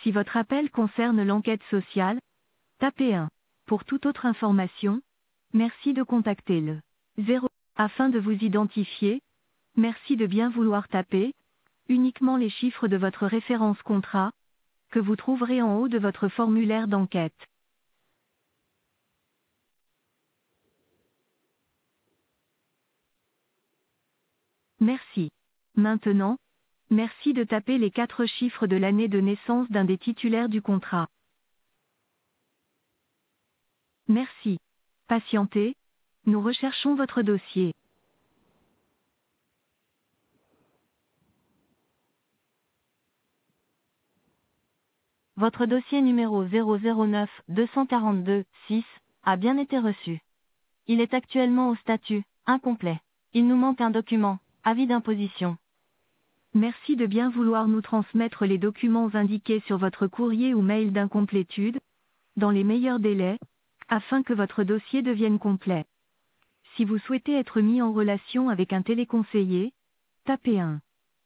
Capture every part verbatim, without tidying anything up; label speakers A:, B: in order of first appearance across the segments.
A: Si votre appel concerne l'enquête sociale, tapez un. Pour toute autre information, merci de contacter le zéro. Afin de vous identifier, merci de bien vouloir taper uniquement les chiffres de votre référence contrat, que vous trouverez en haut de votre formulaire d'enquête. Merci. Maintenant, merci de taper les quatre chiffres de l'année de naissance d'un des titulaires du contrat. Merci. Patientez, nous recherchons votre dossier. Votre dossier numéro zéro zéro neuf deux cent quarante-deux six a bien été reçu. Il est actuellement au statut incomplet. Il nous manque un document, avis d'imposition. Merci de bien vouloir nous transmettre les documents indiqués sur votre courrier ou mail d'incomplétude, dans les meilleurs délais, afin que votre dossier devienne complet. Si vous souhaitez être mis en relation avec un téléconseiller, tapez un.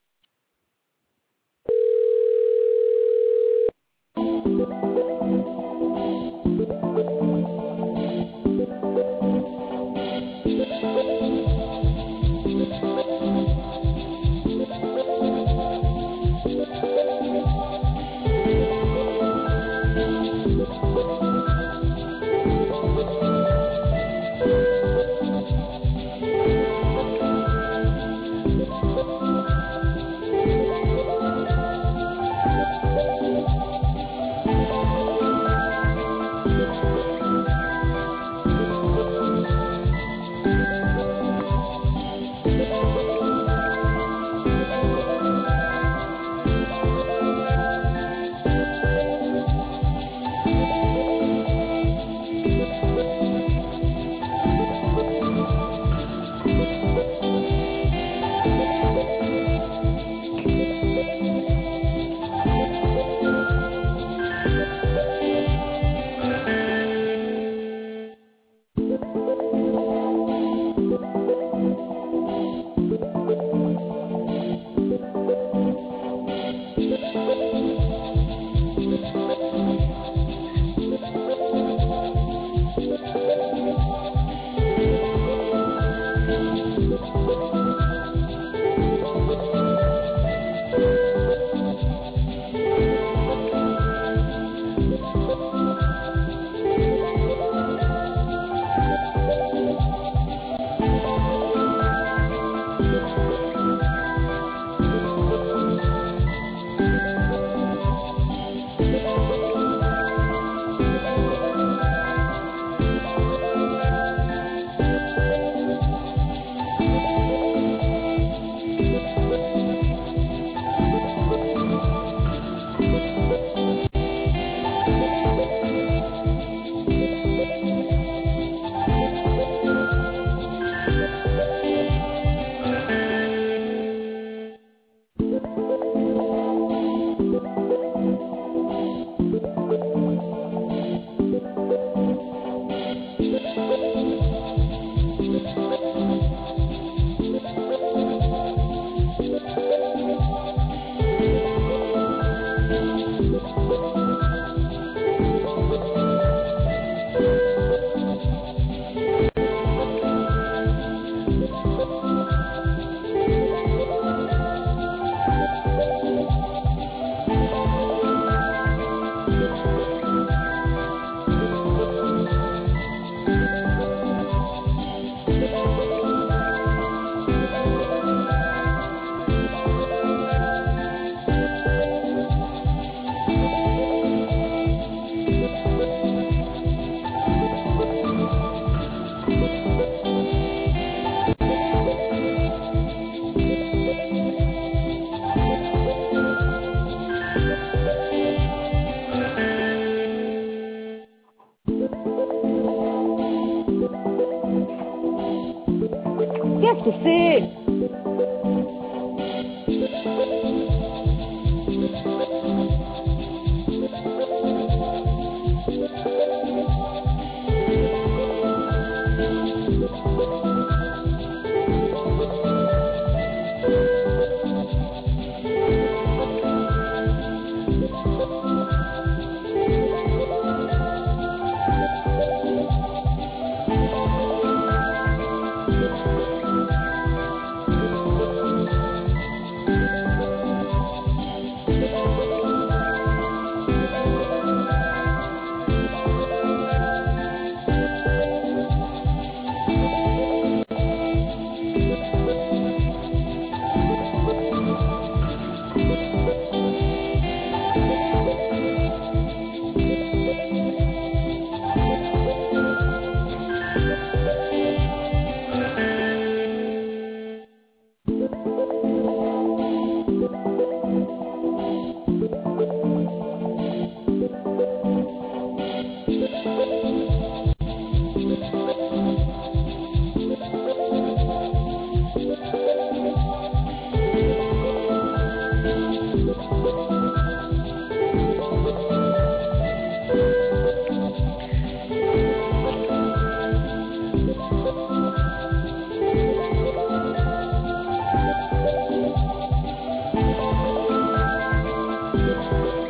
B: Qu'est-ce que c'est?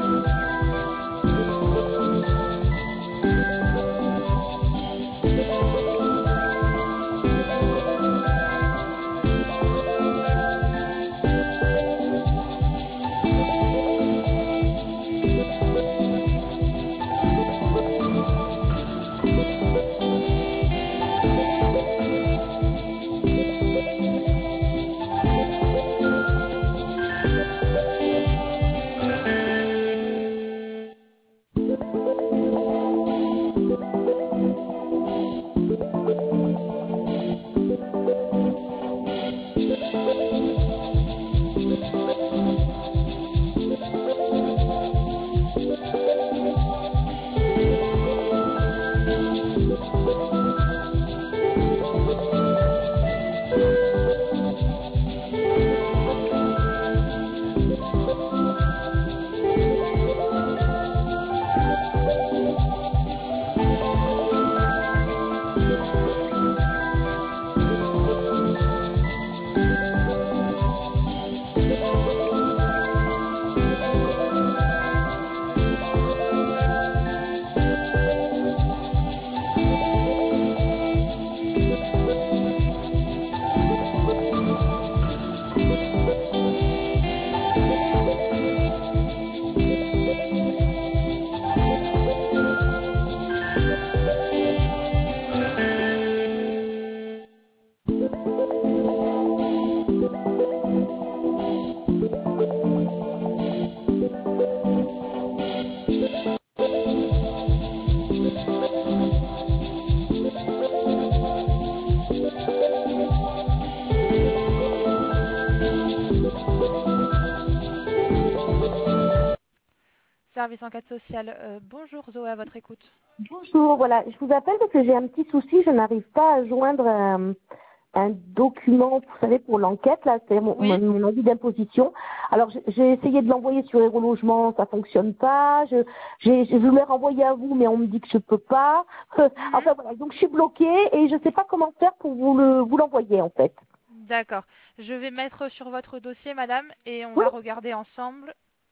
C: Service enquête sociale. Euh, bonjour Zoé, à votre écoute.
B: Bonjour, voilà, je vous appelle parce que j'ai un petit souci, je n'arrive pas à joindre un, un document, vous savez, pour l'enquête, là, c'est mon,
C: Oui.
B: mon, mon avis d'imposition. Alors, j'ai j'ai essayé de l'envoyer sur Héros Logement, ça fonctionne pas, je, j'ai, je voulais renvoyer à vous, mais on me dit que je peux pas. Euh,
C: Mhm.
B: Enfin, voilà, donc je suis bloquée et je sais pas comment faire pour vous le, vous l'envoyer, en fait.
C: D'accord. Je vais mettre sur votre dossier, madame, et on
B: Oui,
C: va regarder ensemble.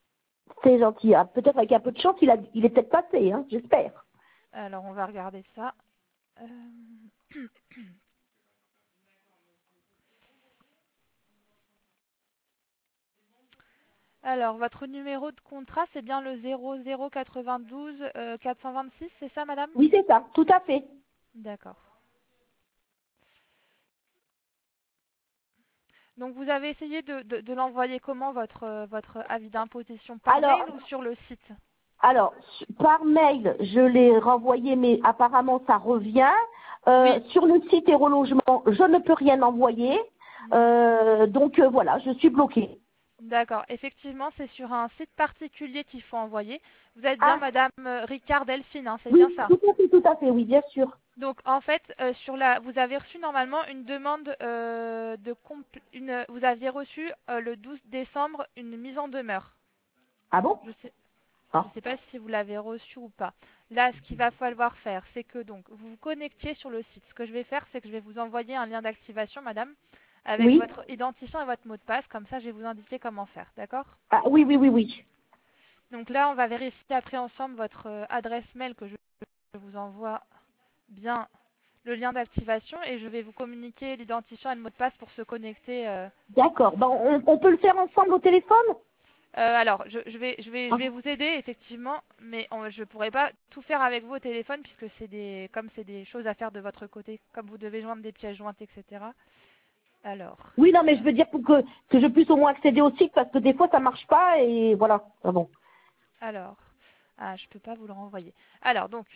B: c'est gentil. Ah, peut-être avec un peu de chance, il, a, il est peut-être passé, hein, j'espère.
C: Alors, on va regarder ça. Euh, Alors, votre numéro de contrat, c'est bien le zéro zéro quatre-vingt-douze euh, quatre cent vingt-six, c'est ça, madame?
B: Oui, c'est ça, tout à fait.
C: D'accord. Donc, vous avez essayé de, de- de l'envoyer comment, votre, euh, votre avis d'imposition? Par
B: Alors,
C: mail ou sur le site?
B: Alors, par mail, je l'ai renvoyé, mais apparemment ça revient. Euh,
C: Oui.
B: sur le site Héros Logement, je ne peux rien envoyer.
C: Mhm.
B: Euh, donc euh, voilà, je suis bloquée.
C: D'accord. Effectivement, c'est sur un site particulier qu'il faut envoyer. Vous êtes bien
B: Ah,
C: madame euh, Ricard Delphine, hein, c'est bien
B: oui,
C: ça?
B: tout à fait, tout à fait, oui, bien sûr.
C: Donc en fait, euh, sur la, vous avez reçu normalement une demande euh, de compl- une, vous aviez reçu euh, le douze décembre une mise en demeure.
B: Ah bon?
C: Je sais, je
B: Ah,
C: sais pas si vous l'avez reçu ou pas. Là, ce qu'il va falloir faire, c'est que donc vous vous connectiez sur le site. Ce que je vais faire, c'est que je vais vous envoyer un lien d'activation, madame, avec
B: oui.
C: votre identifiant et votre mot de passe. Comme ça, je vais vous indiquer comment faire. D'accord?
B: Ah, oui, oui, oui, oui.
C: Donc là, on va vérifier après ensemble votre euh, adresse mail que je je vous envoie bien le lien d'activation et je vais vous communiquer l'identifiant et le mot de passe pour se connecter. euh.
B: D'accord. Ben, on, on peut le faire ensemble au téléphone?
C: Euh, alors, je, je vais, je, vais, je
B: Ah,
C: vais vous aider effectivement, mais on- je ne pourrai pas tout faire avec vous au téléphone puisque c'est des, comme c'est des choses à faire de votre côté, comme vous devez joindre des pièces jointes, et cetera. Alors,
B: oui, non, mais
C: euh,
B: je veux dire pour que, que je puisse au moins accéder au site parce que des fois ça marche pas et voilà. Ah bon.
C: alors, ah, je peux pas vous le renvoyer. Alors, donc,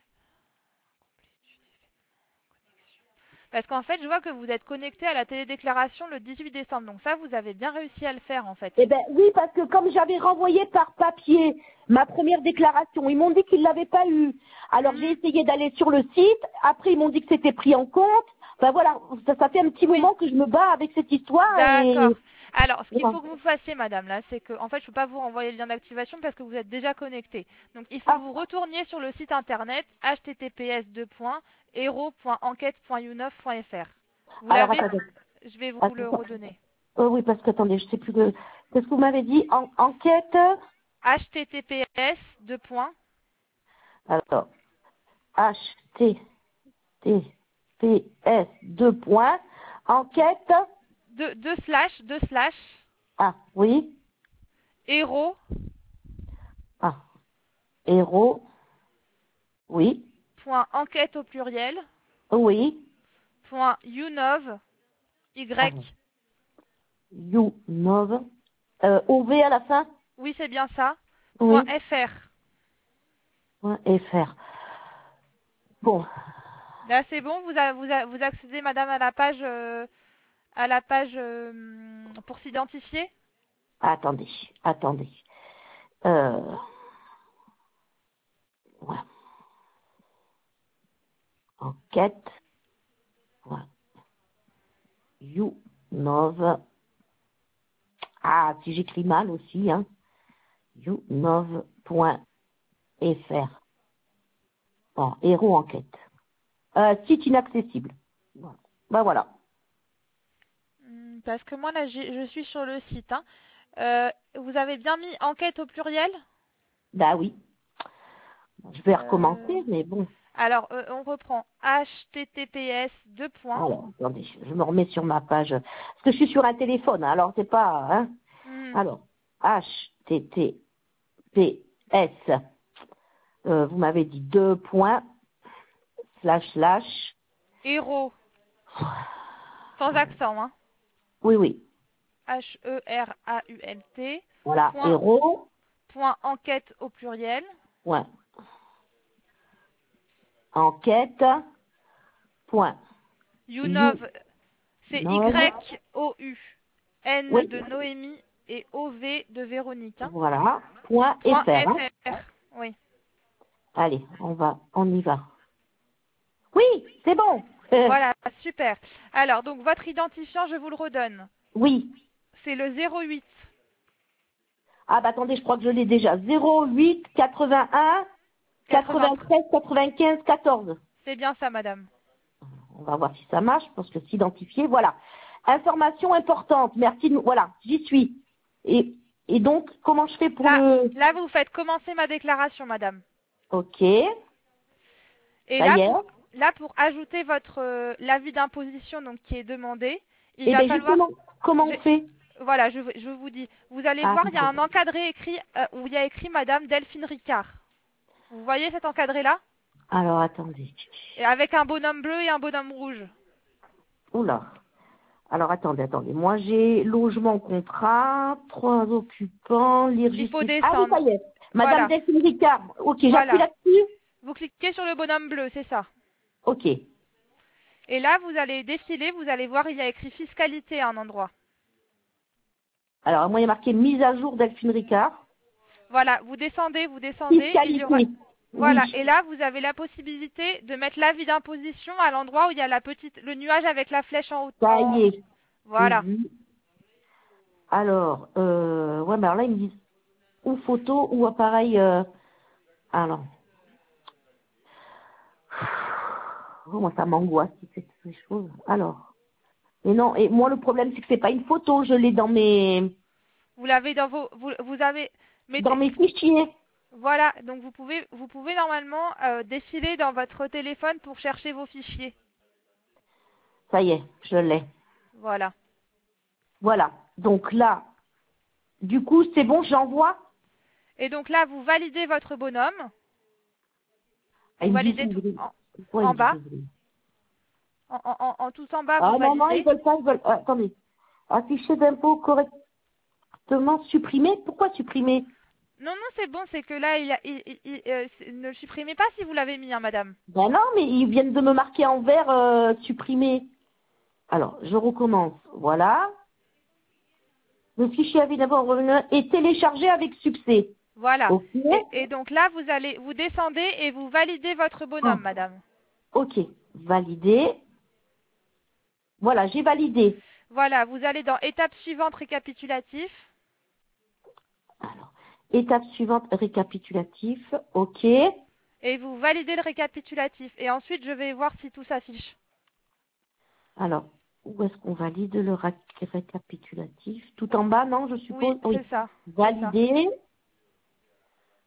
C: parce qu'en fait, je vois que vous êtes connecté à la télédéclaration le dix-huit décembre, donc ça, vous avez bien réussi à le faire en fait.
B: Eh ben oui, parce que comme j'avais renvoyé par papier ma première déclaration, ils m'ont dit qu'ils l'avaient pas eu. Alors j'ai
C: Mhm.
B: essayé d'aller sur le site. Après ils m'ont dit que c'était pris en compte. Enfin voilà, ça, ça fait un petit
C: Oui.
B: moment que je me bats avec cette histoire
C: D'accord.
B: et
C: Alors, ce qu'il
B: voilà.
C: faut que vous fassiez, madame, là, c'est que, en fait, je ne peux pas vous renvoyer le lien d'activation parce que vous êtes déjà connecté. Donc, il faut que
B: Ah,
C: vous retourniez sur le site internet h t t p s deux hero point enquête point u neuf point f r. Vous
B: alors
C: l'avez?
B: attendez.
C: Je vais vous le
B: Attends.
C: redonner.
B: Oh oui, parce que attendez, je sais plus que. Qu'est-ce que vous m'avez dit en, enquête?
C: H T T P S deux points.
B: Alors, H T T P S deux points. Enquête.
C: Deux, deux slash, deux slash.
B: Ah, oui.
C: Héros.
B: Ah, héros. Oui.
C: Point enquête au pluriel.
B: Oui.
C: Point Unov. Y.
B: Ah, YouNov. Euh, O V à la fin.
C: Oui, c'est bien ça. Point
B: Oui.
C: F R.
B: Point F R. Bon.
C: Là, c'est bon, vous, a- vous, a- vous accédez, madame, à la page, euh, à la page euh, pour s'identifier.
B: Attendez. Attendez. Euh, ouais. Enquête. Ouais. YouNov. Ah, si j'écris mal aussi, hein. YouNov point F R. Bon, héros enquête. Euh, site inaccessible. Voilà. Ben voilà.
C: Hmm, Parce que moi, là, j'ai- je suis sur le site. Hein. Euh, vous avez bien mis enquête au pluriel.
B: Bah oui. Je vais
C: Euh,
B: recommencer, mais bon.
C: alors, euh, on reprend. H T T P S deux points.
B: Alors, attendez, je me remets sur ma page. Parce que je suis sur un téléphone, hein, alors c'est pas. Hein.
C: Hmm,
B: Alors, H T T P S. Euh, vous m'avez dit deux points. Slash slash.
C: Héros. Sans accent. Hein.
B: Oui, oui.
C: H E R A U L T.
B: Voilà,
C: Point,
B: héros.
C: point enquête au pluriel.
B: Point. Enquête. Point. You.
C: Unov, c'est
B: Nov.
C: Y O U. N
B: Oui.
C: de Noémie et O V de Véronique. Hein.
B: Voilà. Point
C: Point
B: F R. Hein.
C: F R. Oui.
B: Allez, on va, on y va. Oui, c'est bon. Euh,
C: Voilà, super. Alors, donc, votre identifiant, je vous le redonne.
B: oui.
C: C'est le zéro huit.
B: Ah bah attendez, je crois que je l'ai déjà. zéro huit quatre-vingt-un
C: quatre-vingt-treize.
B: quatre-vingt-treize quatre-vingt-quinze quatorze.
C: C'est bien ça, madame.
B: On va voir si ça marche, parce que s'identifier, voilà. Information importante, merci de nous. Voilà, j'y suis. Et, et donc, comment je fais pour
C: Là,
B: le...
C: là, vous faites commencer ma déclaration, madame.
B: Ok,
C: Et
B: ça
C: là,
B: y est.
C: pour, là, pour ajouter votre euh, l'avis d'imposition donc qui est demandé, il
B: Et
C: va
B: bien
C: falloir.
B: justement, comment on
C: j'ai-
B: fait?
C: Voilà, je, je vous dis. Vous allez
B: Ah,
C: voir, il y a
B: d'accord.
C: un encadré écrit euh, où il y a écrit Madame Delphine Ricard. Vous voyez cet encadré-là?
B: Alors, attendez.
C: Et avec un bonhomme bleu et un bonhomme rouge.
B: Oula. Alors, attendez, attendez. Moi, j'ai logement contrat, trois occupants, lire
C: Il faut
B: justice. Ah oui, ça
C: descendre.
B: y est. Madame
C: Voilà,
B: Delphine Ricard. Ok, j'appuie
C: voilà.
B: là-dessus.
C: Vous cliquez sur le bonhomme bleu, c'est ça.
B: Ok.
C: Et là, vous allez défiler, vous allez voir, il y a écrit fiscalité à un endroit.
B: Alors, moi, il y a marqué mise à jour Delphine Ricard.
C: Voilà, vous descendez, vous descendez, il y aura.
B: Fiscalité. Oui.
C: Voilà, et là, vous avez la possibilité de mettre l'avis d'imposition à l'endroit où il y a la petite, le nuage avec la flèche en haut.
B: Ça
C: En...
B: y est.
C: Voilà.
B: Mhm. Alors, euh, ouais, mais alors là, ils me disent ou photo ou appareil. Euh... Alors. Oh, moi, ça m'angoisse si c'est ces choses. Alors. Mais non, et moi, le problème, c'est que c'est pas une photo. Je l'ai dans mes,
C: Vous l'avez dans vos, vous, vous avez,
B: dans
C: mettez,
B: mes fichiers.
C: voilà, donc vous pouvez, vous pouvez normalement euh, défiler dans votre téléphone pour chercher vos fichiers.
B: Ça y est, je l'ai.
C: Voilà.
B: Voilà. Donc là, du coup, c'est bon, j'envoie.
C: Et donc là, vous validez votre bonhomme.
B: Ah,
C: Vous
B: ils me disent
C: validez tout
B: ouvrir.
C: en,
B: Pourquoi ils
C: en
B: me disent
C: bas.
B: ouvrir?
C: En, en, en- en tout en bas,
B: Ah
C: vous
B: non, non, ils
C: validez.
B: veulent pas, ils veulent. ah, attendez. Afficher d'impôt correctement supprimé. Pourquoi supprimer?
C: Non, non, c'est bon, c'est que là, il, a- il- il- il- euh, c'est- ne le supprimez pas si vous l'avez mis, hein, madame.
B: Ben non, mais ils viennent de me marquer en vert euh, supprimé. Alors, je recommence. Voilà. Le fichier avis d'abord revenu est téléchargé avec succès.
C: Voilà.
B: Ok.
C: Et, et donc là, vous allez, vous descendez et vous validez votre
B: Ah,
C: bonhomme, madame.
B: ok. Validé. Voilà, j'ai validé.
C: Voilà, vous allez dans étape suivante récapitulatif
B: Alors, étape suivante, récapitulatif. Ok.
C: et vous validez le récapitulatif. Et ensuite, je vais voir si tout s'affiche.
B: Alors, où est-ce qu'on valide le rac- récapitulatif? Tout en bas, non, je
C: Oui,
B: suppose? Oui.
C: c'est ça, c'est ça.
B: Validé.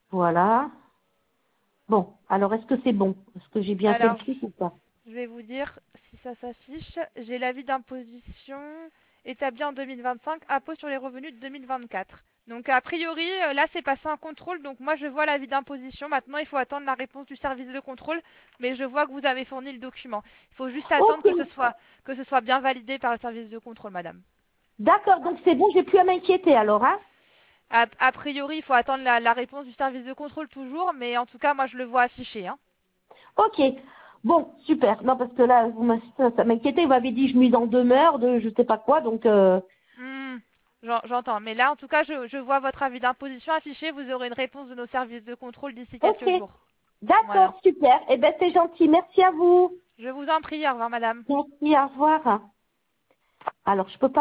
B: Voilà. Bon, alors est-ce que c'est bon? Est-ce que j'ai bien fait le
C: Alors,
B: truc ou pas?
C: je vais vous dire si ça s'affiche. J'ai l'avis d'imposition établi en deux mille vingt-cinq, impôt sur les revenus de deux mille vingt-quatre. Donc a priori, euh, là c'est passé un contrôle, donc moi je vois l'avis d'imposition. Maintenant il faut attendre la réponse du service de contrôle, mais je vois que vous avez fourni le document. Il faut juste attendre
B: Ok,
C: que ce soit, que ce soit bien validé par le service de contrôle, madame.
B: d'accord, donc c'est bon, j'ai plus à m'inquiéter alors, hein?
C: A, a priori, il faut attendre la, la réponse du service de contrôle toujours, mais en tout cas moi je le vois affiché. Hein.
B: Ok, bon, super. Non, parce que là, vous m'avez- ça, ça m'inquiétait, vous m'avez dit je mise en demeure de je sais pas quoi, donc euh,
C: Hmm, j'en- j'entends, mais là en tout cas je, je vois votre avis d'imposition affiché, vous aurez une réponse de nos services de contrôle d'ici
B: ok,
C: quelques jours. Voilà.
B: d'accord, super. Eh ben c'est gentil, merci à vous.
C: Je vous en prie, au revoir madame.
B: Merci, au revoir. Alors, je peux pas